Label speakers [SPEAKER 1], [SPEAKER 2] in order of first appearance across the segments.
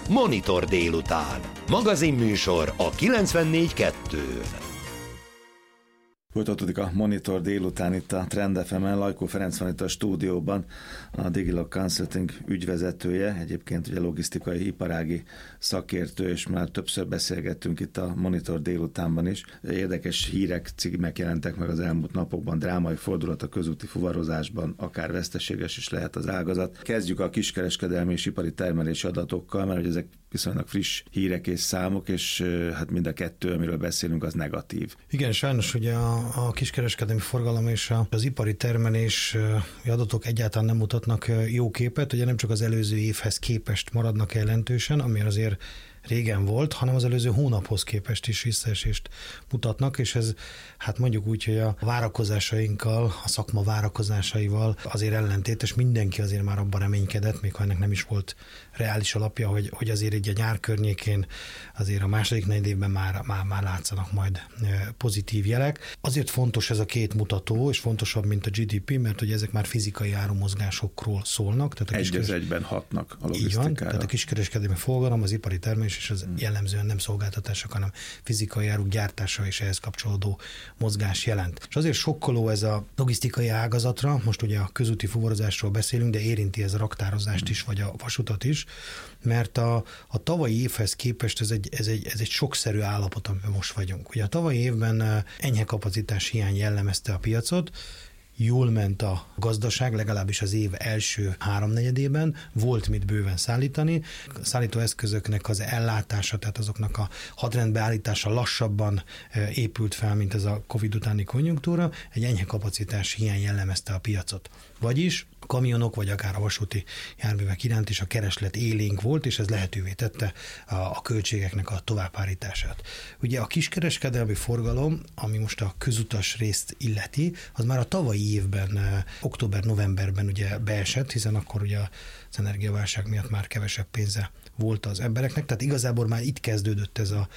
[SPEAKER 1] Monitor délután. Magazinműsor a 94.2-n.
[SPEAKER 2] Folytatódik a Monitor délután itt a Trend FM-en. Lajkó Ferenc van itt a stúdióban, a Digilog Consulting ügyvezetője, egyébként ugye logisztikai, iparági szakértő, és már többször beszélgettünk itt a Monitor délutánban is. Érdekes hírek, címek jelentek meg az elmúlt napokban, drámai fordulat a közúti fuvarozásban, akár veszteséges is lehet az ágazat. Kezdjük a kiskereskedelmi és ipari termelési adatokkal, mert hogy ezek viszonylag friss hírek és számok, és hát mind a kettő, amiről beszélünk, az negatív.
[SPEAKER 3] Igen, sajnos ugye a kiskereskedelmi forgalom és az ipari termelés adatok egyáltalán nem mutatnak jó képet, ugye nem csak az előző évhez képest maradnak jelentősen, ami azért régen volt, hanem az előző hónaphoz képest is visszaesést mutatnak, és ez hát mondjuk úgy, hogy a várakozásainkkal, a szakma várakozásaival azért ellentétes, mindenki azért már abban reménykedett, még ha ennek nem is volt reális alapja, hogy azért így a nyár környékén azért a második negyedévben már látszanak majd pozitív jelek. Azért fontos ez a két mutató, és fontosabb, mint a GDP, mert hogy ezek már fizikai árumozgásokról szólnak. Tehát
[SPEAKER 2] egy az egyben hatnak a logisztikára.
[SPEAKER 3] Így van, tehát a kiskereskedelmi forgalom, az ipari termelés, és az jellemzően nem szolgáltatások, hanem fizikai áruk gyártása és ehhez kapcsolódó mozgás jelent. És azért sokkoló ez a logisztikai ágazatra, most ugye a közúti fuvarozásról beszélünk, de érinti ez a raktározást is, vagy a vasutat is, mert a tavalyi évhez képest ez egy sokszerű állapot, amiben most vagyunk. Ugye a tavalyi évben enyhe kapacitás hiány jellemezte a piacot, jól ment a gazdaság, legalábbis az év első háromnegyedében, volt mit bőven szállítani. A szállítóeszközöknek az ellátása, tehát azoknak a hadrendbeállítása lassabban épült fel, mint ez a Covid utáni konjunktúra, egy enyhe kapacitás hiány jellemezte a piacot. Vagyis a kamionok, vagy akár a vasúti járművek iránt is a kereslet élénk volt, és ez lehetővé tette a költségeknek a továbbhárítását. Ugye a kiskereskedelmi forgalom, ami most a közutas részt illeti, az már a tavalyi évben, október-novemberben ugye beesett, hiszen akkor ugye az energiaválság miatt már kevesebb pénze volt az embereknek, tehát igazából már itt kezdődött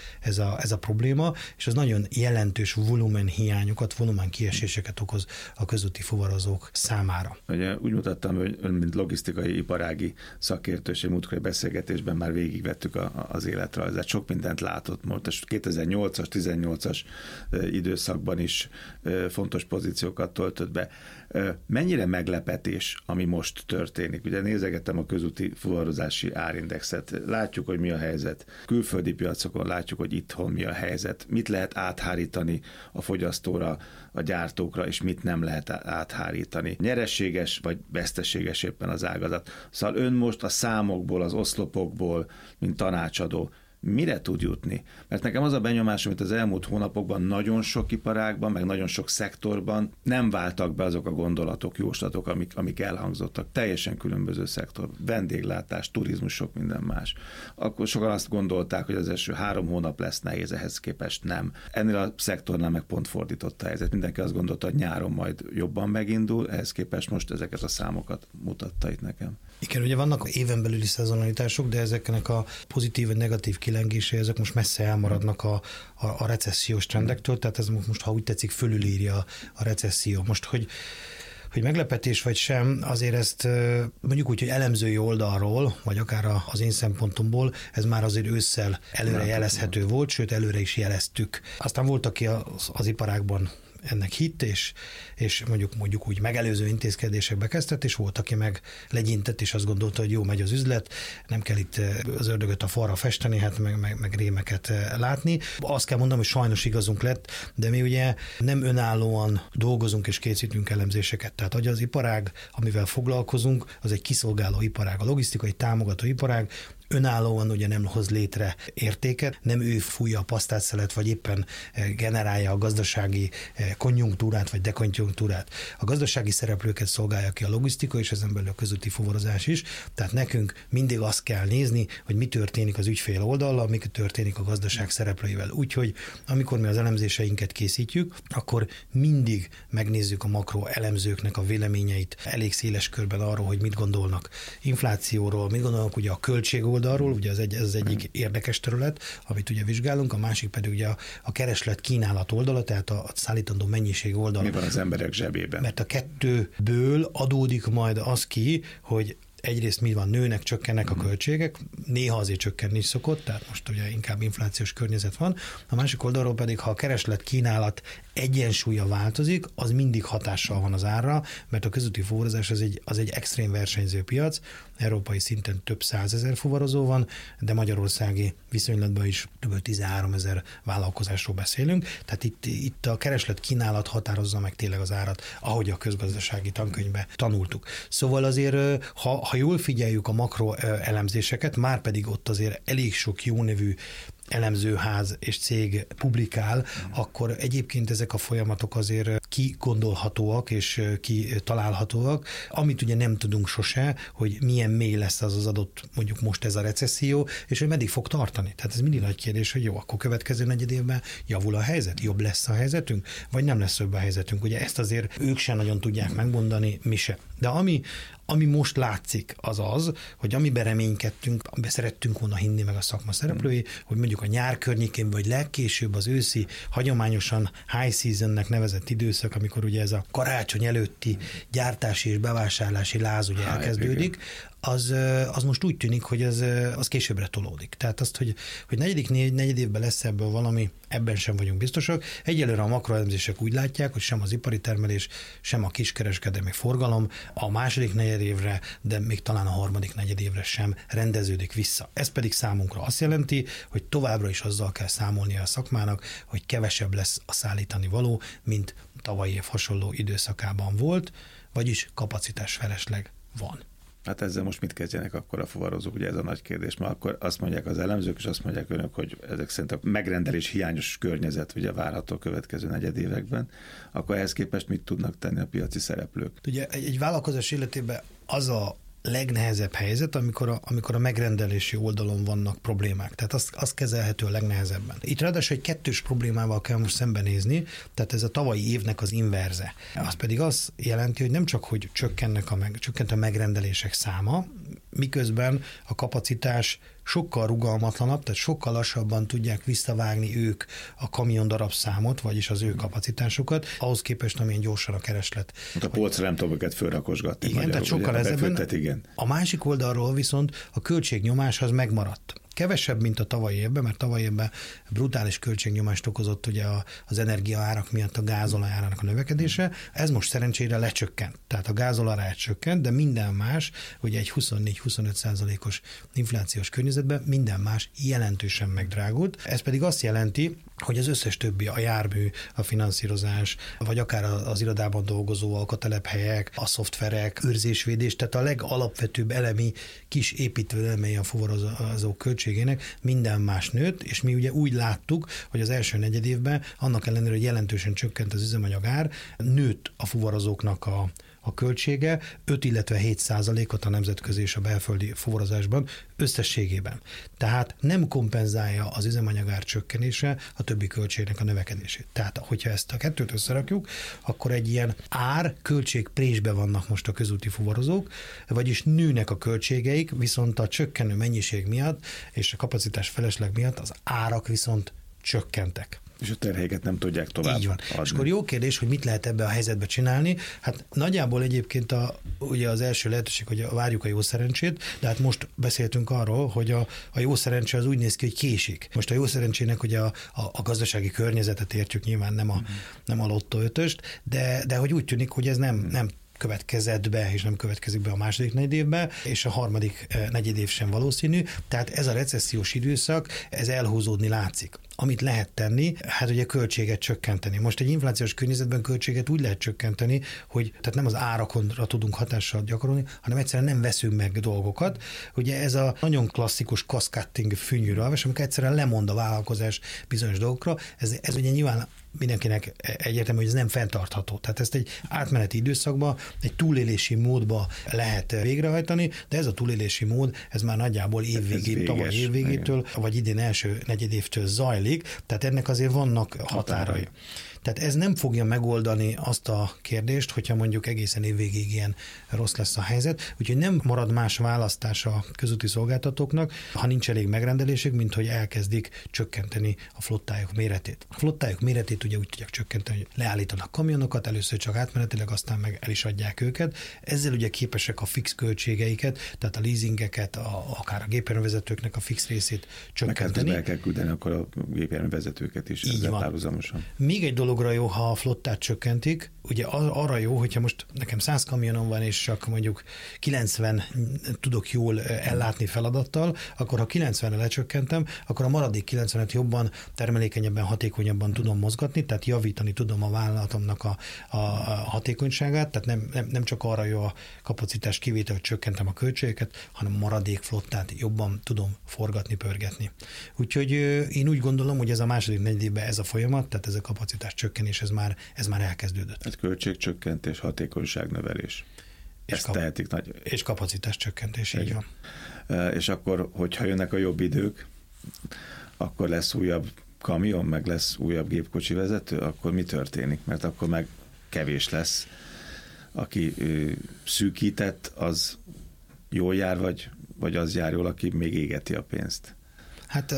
[SPEAKER 3] ez a probléma, és az nagyon jelentős volumen hiányokat, volumen kieséseket okoz a közúti fuvarozók számára.
[SPEAKER 2] Ugye úgy mutattam, hogy ön, mint logisztikai iparági szakértőség múltkori beszélgetésben már végigvettük az életrajzát. Sok mindent látott most. 2008-as, 18-as időszakban is fontos pozíciókat töltött be. Mennyire meglepetés, ami most történik? Ugye nézegettem a közúti fuvarozási árindexet. Látjuk, hogy mi a helyzet. Külföldi piacokon látjuk, hogy itthon mi a helyzet. Mit lehet áthárítani a fogyasztóra, a gyártókra, és mit nem lehet áthárítani. Nyereséges vagy veszteséges éppen az ágazat. Szóval ön most a számokból, az oszlopokból, mint tanácsadó, mire tud jutni? Mert nekem az a benyomásom, hogy az elmúlt hónapokban nagyon sok iparágban, meg nagyon sok szektorban nem váltak be azok a gondolatok, jóslatok, amik elhangzottak. Teljesen különböző szektor. Vendéglátás, turizmus, sok minden más. Akkor sokan azt gondolták, hogy az első 3 hónap lesz nehéz, ehhez képest nem. Ennél a szektornál meg pont fordított a helyzet. Mindenki azt gondolta, hogy nyáron majd jobban megindul, ehhez képest most ezeket a számokat mutatta itt nekem.
[SPEAKER 3] Igen, ugye vannak éven belüli szezonalitások, de ezeknek a pozitív vagy negatív kilengései, ezek most messze elmaradnak a recessziós trendektől, tehát ez most, ha úgy tetszik, fölülírja a recesszió. Most, hogy meglepetés vagy sem, azért ezt mondjuk úgy, hogy elemzői oldalról, vagy akár az én szempontomból, ez már azért ősszel előre jelezhető volt, sőt előre is jeleztük. Aztán volt, aki az iparágban ennek hitt, és mondjuk úgy megelőző intézkedésekbe kezdett, és volt, aki meg legyintett, és azt gondolta, hogy jó, megy az üzlet, nem kell itt az ördögöt a falra festeni, hát meg rémeket látni. Azt kell mondanom, hogy sajnos igazunk lett, de mi ugye nem önállóan dolgozunk és készítünk elemzéseket. Tehát hogy az iparág, amivel foglalkozunk, az egy kiszolgáló iparág, a logisztikai támogató iparág, önállóan ugye nem hoz létre értéket, nem ő fújja a pasztátszelet, vagy éppen generálja a gazdasági konjunktúrát, vagy dekonjunktúrát. A gazdasági szereplőket szolgálja ki a logisztika, és ezen belül a közúti fuvarozás is. Tehát nekünk mindig azt kell nézni, hogy mi történik az ügyfél oldallal, mi történik a gazdaság szereplőivel. Úgyhogy amikor mi az elemzéseinket készítjük, akkor mindig megnézzük a makro elemzőknek a véleményeit elég széles körben arról, hogy mit gondolnak inflációról, mit gondolnak ugye a költség oldalról, ugye ez az egyik érdekes terület, amit ugye vizsgálunk, a másik pedig ugye a kereslet kínálat oldala, tehát a szállítandó mennyiség oldala.
[SPEAKER 2] Mi van az emberek zsebében?
[SPEAKER 3] Mert a kettőből adódik majd az ki, hogy egyrészt mi van, nőnek, csökkennek a költségek, néha azért csökkenni is szokott, tehát most ugye inkább inflációs környezet van. A másik oldalról pedig, ha a kereslet-kínálat egyensúlya változik, az mindig hatással van az árra, mert a közúti fuvarozás az egy extrém versenyző piac, európai szinten több 100 000 fuvarozó van, de magyarországi viszonylatban is kb. 13 000 vállalkozásról beszélünk, tehát itt a kereslet-kínálat határozza meg tényleg az árat, ahogy a közgazdasági tankönyvben tanultuk. Szóval azért, ha jól figyeljük a makro elemzéseket, már pedig ott azért elég sok jó nevű elemzőház és cég publikál, akkor egyébként ezek a folyamatok azért kigondolhatóak és kitalálhatóak. Amit ugye nem tudunk sose, hogy milyen mély lesz az adott, mondjuk most ez a recesszió, és hogy meddig fog tartani. Tehát ez mindig nagy kérdés, hogy jó, akkor következő negyedévben javul a helyzet, jobb lesz a helyzetünk, vagy nem lesz jobb a helyzetünk. Ugye ezt azért ők sem nagyon tudják megmondani, mi se. De ami most látszik, az, hogy amiben reménykedtünk, amiben szerettünk volna hinni meg a szakma szereplői, hogy mondjuk a nyár környékén, vagy legkésőbb az őszi, hagyományosan high seasonnek nevezett időszak, amikor ugye ez a karácsony előtti gyártási és bevásárlási láz ugye elkezdődik, az most úgy tűnik, hogy az későbbre tolódik. Tehát azt, hogy negyed évben lesz ebből valami, ebben sem vagyunk biztosak. Egyelőre a makroelemzések úgy látják, hogy sem az ipari termelés, sem a kiskereskedelmi forgalom a második negyedévre, de még talán a harmadik negyedévre sem rendeződik vissza. Ez pedig számunkra azt jelenti, hogy továbbra is azzal kell számolnia a szakmának, hogy kevesebb lesz a szállítani való, mint tavalyi év hasonló időszakában volt, vagyis kapacitás felesleg van.
[SPEAKER 2] Hát ezzel most mit kezdjenek akkor a fuvarozók? Ugye ez a nagy kérdés, mert akkor azt mondják az elemzők, és azt mondják önök, hogy ezek szerint a megrendelés hiányos környezet ugye várható a következő negyedévekben, akkor ehhez képest mit tudnak tenni a piaci szereplők?
[SPEAKER 3] Ugye egy vállalkozás életében az a legnehezebb helyzet, amikor a megrendelési oldalon vannak problémák. Tehát az kezelhető a legnehezebben. Itt ráadásul egy kettős problémával kell most szembenézni, tehát ez a tavalyi évnek az inverze. Az pedig azt jelenti, hogy nem csak, hogy csökkent a megrendelések száma, miközben a kapacitás sokkal rugalmatlanabb, tehát sokkal lassabban tudják visszavágni ők a kamion darabszámot, vagyis az ő kapacitásokat, ahhoz képest, amilyen gyorsan a kereslet.
[SPEAKER 2] A polcra nem tudom őket fölrakosgatni.
[SPEAKER 3] Igen, tehát sokkal ezebben. A másik oldalról viszont a költségnyomás az megmaradt. Kevesebb, mint a tavalyi évben, mert tavalyi évben brutális költségnyomást okozott ugye az energiaárak miatt a gázolaj árának a növekedése. Ez most szerencsére lecsökkent. Tehát a gázolaj csökkent, de minden más, ugye egy 24-25%-os inflációs környezetben minden más jelentősen megdrágult. Ez pedig azt jelenti, hogy az összes többi, a jármű, a finanszírozás, vagy akár az irodában dolgozóak, a telephelyek, a szoftverek, őrzésvédés, tehát a legalapvetőbb elemi, kis építőelemei a fuvarozók költségének minden más nőtt, és mi ugye úgy láttuk, hogy az első negyedévben, annak ellenére, hogy jelentősen csökkent az üzemanyagár, nőtt a fuvarozóknak a költsége 5, illetve 7%-ot a nemzetközi és a belföldi fuvarozásban összességében. Tehát nem kompenzálja az üzemanyagár csökkenése a többi költségnek a növekedését. Tehát, hogyha ezt a kettőt összerakjuk, akkor egy ilyen ár-költség présbe vannak most a közúti fuvarozók, vagyis nőnek a költségeik, viszont a csökkenő mennyiség miatt és a kapacitás felesleg miatt az árak viszont csökkentek.
[SPEAKER 2] És a terhelyeket nem tudják tovább
[SPEAKER 3] Így van.
[SPEAKER 2] adni. És
[SPEAKER 3] akkor jó kérdés, hogy mit lehet ebbe a helyzetbe csinálni. Hát nagyjából egyébként ugye az első lehetőség, hogy várjuk a jó szerencsét, de hát most beszéltünk arról, hogy a jó szerencse az úgy néz ki, hogy késik. Most a jó szerencsének ugye a gazdasági környezetet értjük, nyilván nem a lottó ötöst, de hogy úgy tűnik, hogy ez nem következett be, és nem következik be a második negyedévben, és a harmadik negyedév sem valószínű. Tehát ez a recessziós időszak, ez elhúzódni látszik. Amit lehet tenni, hát ugye költséget csökkenteni. Most egy inflációs környezetben költséget úgy lehet csökkenteni, hogy tehát nem az árakonra tudunk hatással gyakorolni, hanem egyszerűen nem veszünk meg dolgokat. Ugye ez a nagyon klasszikus cost-cutting fűnyűralvás, amikor egyszerűen lemond a vállalkozás bizonyos dolgokra. Ez ugye nyilván mindenkinek egyértelmű, hogy ez nem fenntartható. Tehát ezt egy átmeneti időszakban, egy túlélési módba lehet végrehajtani, de ez a túlélési mód, ez már nagyjából tavaly évvégétől, vagy idén első negyedévtől zajlik, tehát ennek azért vannak határai. Tehát ez nem fogja megoldani azt a kérdést, hogyha mondjuk egészen évvégig ilyen rossz lesz a helyzet, úgyhogy nem marad más választás a közúti szolgáltatóknak, ha nincs elég megrendelésük, mint hogy elkezdik csökkenteni a flottájuk méretét. A flottájuk méretét ugye úgy tudják csökkenteni, hogy leállítanak kamionokat, először csak átmenetileg, aztán meg el is adják őket. Ezzel ugye képesek a fix költségeiket, tehát a leasingeket, akár a gépjárművezetőknek a fix részét csökkenteni.
[SPEAKER 2] Meg kell küldeni akkor a gépjárművezetőket is ezzel párhuzamosan.
[SPEAKER 3] Még egy dologra jó, ha a flottát csökkentik, ugye arra jó, hogyha most nekem 100 kamionom van, és csak mondjuk 90 tudok jól ellátni feladattal, akkor ha 90-re lecsökkentem, akkor a maradék 90-et jobban, termelékenyebben, hatékonyabban tudom mozgatni, tehát javítani tudom a vállalatomnak a hatékonyságát, tehát nem csak arra jó a kapacitás kivétel, hogy csökkentem a költségeket, hanem a maradék flottát jobban tudom forgatni, pörgetni. Úgyhogy én úgy gondolom, hogy ez a második negyedében ez a folyamat, tehát ez a kapacitás csökkenés, ez már elkezdődött.
[SPEAKER 2] Ez költségcsökkentés, hatékonyságnövelés. Ezt tehetik nagy.
[SPEAKER 3] És kapacitás csökkentés, így van.
[SPEAKER 2] És akkor, hogyha jönnek a jobb idők, akkor lesz újabb kamion, meg lesz újabb gépkocsi vezető, akkor mi történik? Mert akkor meg kevés lesz. Aki szűkített, az jól jár, vagy az jár jól, aki még égeti a pénzt?
[SPEAKER 3] Hát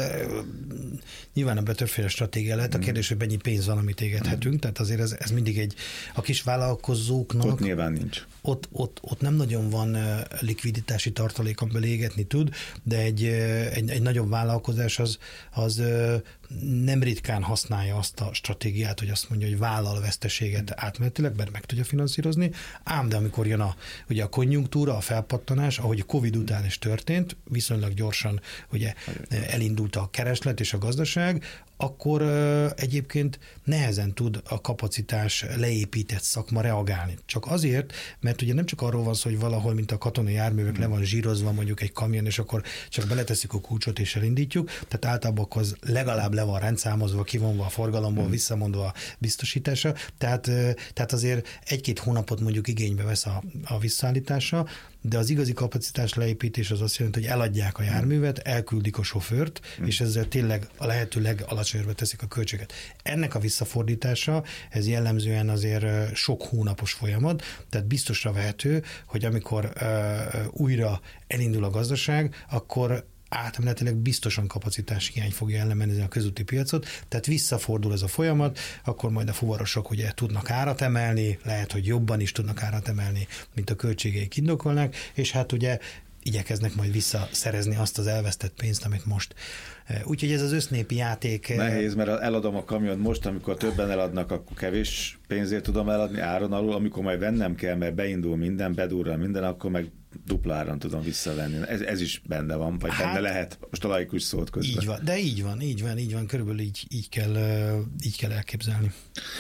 [SPEAKER 3] nyilván ebben többféle stratégia lehet. A kérdés, hogy mennyi pénz van, amit égethetünk, tehát azért ez mindig a kis vállalkozóknak...
[SPEAKER 2] Ott nyilván nincs.
[SPEAKER 3] Ott nem nagyon van likviditási tartalék, amiből égetni tud, de egy nagyobb vállalkozás az nem ritkán használja azt a stratégiát, hogy azt mondja, hogy vállal veszteséget átmenetileg, mert meg tudja finanszírozni, ám de amikor jön ugye a konjunktúra, a felpattanás, ahogy a Covid után is történt, viszonylag gyorsan ugye elindult a kereslet és a gazdaság, akkor egyébként nehezen tud a kapacitás leépített szakma reagálni. Csak azért, mert ugye nem csak arról van szó, hogy valahol, mint a katonai járművek le van zsírozva mondjuk egy kamion, és akkor csak beleteszik a kulcsot és elindítjuk, tehát általában az legalább le van rendszámozva, kivonva a forgalomból, visszamondva a biztosítása, tehát azért egy-két hónapot mondjuk igénybe vesz a visszaállítása, de az igazi kapacitás leépítés az azt jelenti, hogy eladják a járművet, elküldik a sofőrt, és ezzel tényleg a lehető legalacsonyabbra teszik a költséget. Ennek a visszafordítása, ez jellemzően azért sok hónapos folyamat, tehát biztosra vehető, hogy amikor újra elindul a gazdaság, akkor átmenetileg biztosan kapacitás hiány fogja jellemezni a közúti piacot, tehát visszafordul ez a folyamat, akkor majd a fuvarosok ugye tudnak árat emelni, lehet, hogy jobban is tudnak árat emelni, mint a költségeik indokolnak, és hát ugye igyekeznek majd visszaszerezni azt az elvesztett pénzt, amit most. Úgyhogy ez az össznépi játék...
[SPEAKER 2] Nehéz, mert eladom a kamiont most, amikor többen eladnak, akkor kevés pénzért tudom eladni áron alul, amikor majd vennem kell, mert beindul minden, bedurral minden, akkor meg dupla áron tudom visszavenni. Ez is benne van, vagy benne lehet. Most a laikus szót közben.
[SPEAKER 3] Így van, de így van, körülbelül így kell elképzelni.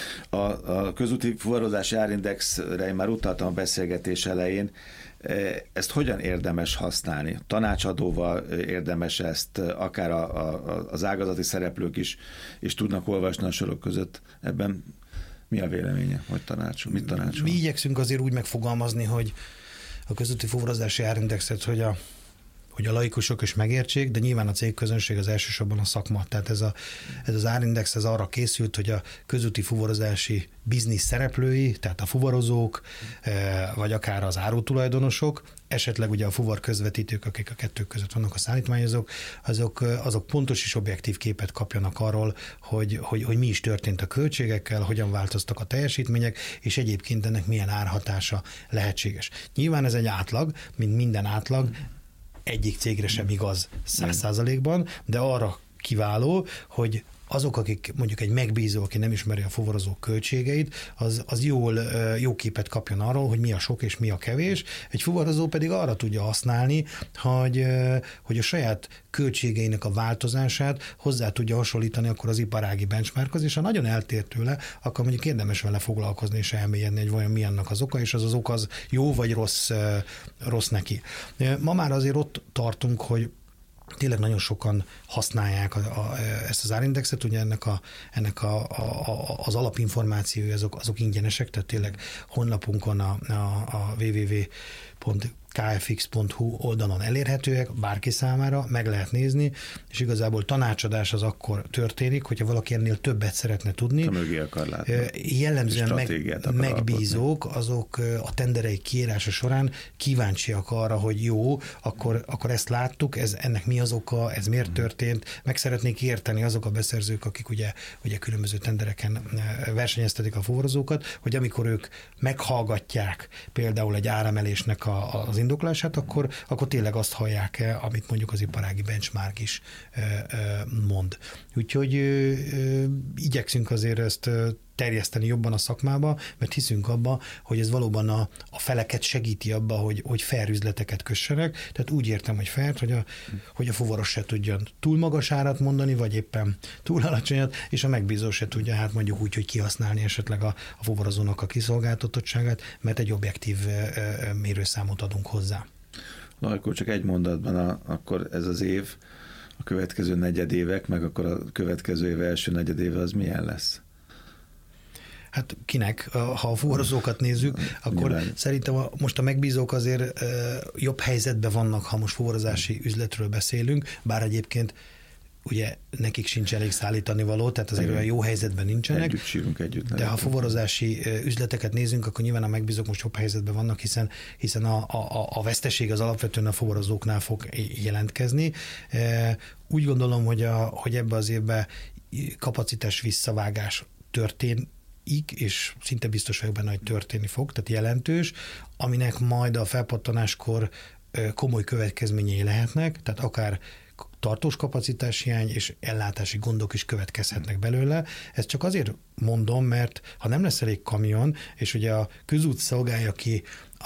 [SPEAKER 2] A közúti fuvarozási árindexre én már utaltam a beszélgetés elején. Ezt hogyan érdemes használni? Tanácsadóval érdemes ezt, akár az ágazati szereplők is tudnak olvasni a sorok között. Ebben mi a véleménye, vagy mit tanácsol?
[SPEAKER 3] Mi igyekszünk azért úgy megfogalmazni, hogy a közúti fuvarozási árindexet, hogy a laikusok is megértsék, de nyilván a cégközönség az elsősorban a szakma. Tehát ez az árindex ez arra készült, hogy a közúti fuvarozási biznisz szereplői, tehát a fuvarozók, vagy akár az árutulajdonosok, esetleg ugye a fuvar közvetítők, akik a kettő között vannak, a szállítmányozók, azok pontos és objektív képet kapjanak arról, hogy mi is történt a költségekkel, hogyan változtak a teljesítmények, és egyébként ennek milyen árhatása lehetséges. Nyilván ez egy átlag, mint minden átlag, egyik cégre sem igaz 100%-ban, de arra kiváló, hogy azok, akik mondjuk egy megbízó, aki nem ismeri a fuvarozók költségeit, az jó képet kapjon arról, hogy mi a sok és mi a kevés. Egy fuvarozó pedig arra tudja használni, hogy a saját költségeinek a változását hozzá tudja hasonlítani akkor az iparági benchmarkhoz, és ha nagyon eltér tőle, akkor mondjuk érdemes vele foglalkozni és elmélyedni, hogy vajon mi annak az oka, és az oka az jó vagy rossz neki. Ma már azért ott tartunk, hogy tényleg nagyon sokan használják ezt az árindexet, ugye ennek az alapinformációi azok ingyenesek, tehát tényleg honlapunkon a www kfx.hu oldalon elérhetőek, bárki számára meg lehet nézni, és igazából tanácsadás az akkor történik, hogyha valaki ennél többet szeretne tudni.
[SPEAKER 2] Mögé akar látni.
[SPEAKER 3] Jellemzően megbízók, azok a tendereik kiírása során kíváncsiak arra, hogy jó, akkor ezt láttuk, ennek mi az oka, ez miért történt, meg szeretnék érteni azok a beszerzők, akik ugye különböző tendereken versenyeztetik a fuvarozókat, hogy amikor ők meghallgatják például egy áremelésnek az indoklását, akkor tényleg azt hallják el, amit mondjuk az iparági benchmark is mond. Úgyhogy igyekszünk azért ezt terjeszteni jobban a szakmába, mert hiszünk abba, hogy ez valóban a feleket segíti abba, hogy fair üzleteket kössenek. Tehát úgy értem, hogy fair, hogy a fuvaros se tudjon túl magas árat mondani, vagy éppen túl alacsonyat, és a megbízó se tudja, hát mondjuk úgy, hogy kihasználni esetleg a fuvarozónak a kiszolgáltatottságát, mert egy objektív mérőszámot adunk hozzá.
[SPEAKER 2] Lajkó, csak egy mondatban, akkor ez az év, a következő negyedévek, meg akkor a következő év első negyedéve az milyen lesz?
[SPEAKER 3] Hát kinek? Ha a fuvarozókat nézzük, akkor nyilván. Szerintem most a megbízók azért jobb helyzetben vannak, ha most fuvarozási üzletről beszélünk, bár egyébként ugye nekik sincs elég szállítani való, tehát azért olyan jó helyzetben nincsenek.
[SPEAKER 2] Együtt sírunk, együtt.
[SPEAKER 3] De ha fuvarozási üzleteket nézünk, akkor nyilván a megbízók most jobb helyzetben vannak, hiszen a veszteség az alapvetően a fuvarozóknál fog jelentkezni. Úgy gondolom, hogy ebbe az évben kapacitás visszavágás történik, és szinte biztos vagyok benne, hogy történni fog, tehát jelentős, aminek majd a felpattanáskor komoly következményei lehetnek, tehát akár tartós kapacitáshiány és ellátási gondok is következhetnek belőle. Ezt csak azért mondom, mert ha nem lesz elég kamion, és ugye a közút szolgálja ki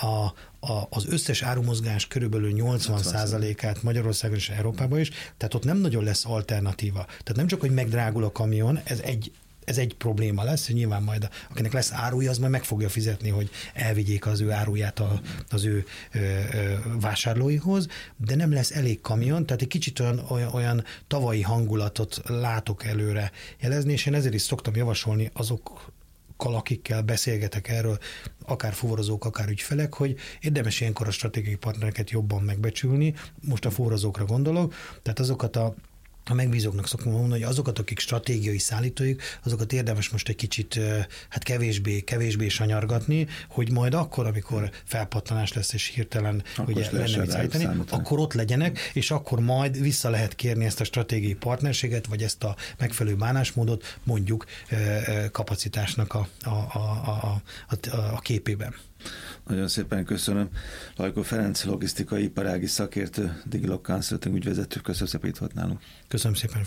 [SPEAKER 3] az összes árumozgás körülbelül 80%-át Magyarországon és Európában is, tehát ott nem nagyon lesz alternatíva. Tehát nem csak, hogy megdrágul a kamion, ez egy probléma lesz, hogy nyilván majd akinek lesz áruja, az majd meg fogja fizetni, hogy elvigyék az ő áruját az ő vásárlóihoz, de nem lesz elég kamion, tehát egy kicsit olyan tavalyi hangulatot látok előre jelezni, és én ezért is szoktam javasolni azokkal, akikkel beszélgetek erről, akár fuvarozók, akár ügyfelek, hogy érdemes ilyenkor a stratégiai partnereket jobban megbecsülni, most a fuvarozókra gondolok, tehát azokat a megbízóknak szoktam mondani, hogy azokat, akik stratégiai szállítóik, azokat érdemes most egy kicsit hát kevésbé sanyargatni, hogy majd akkor, amikor felpattanás lesz, és hirtelen ugye lenne mit szállítani, akkor ott legyenek, és akkor majd vissza lehet kérni ezt a stratégiai partnerséget, vagy ezt a megfelelő bánásmódot mondjuk kapacitásnak a képében.
[SPEAKER 2] Nagyon szépen köszönöm. Lajkó Ferenc, logisztikai iparági szakértő, Digilog Consulting ügyvezető, köszönöm szépen, itt volt nálunk.
[SPEAKER 3] Köszönöm szépen.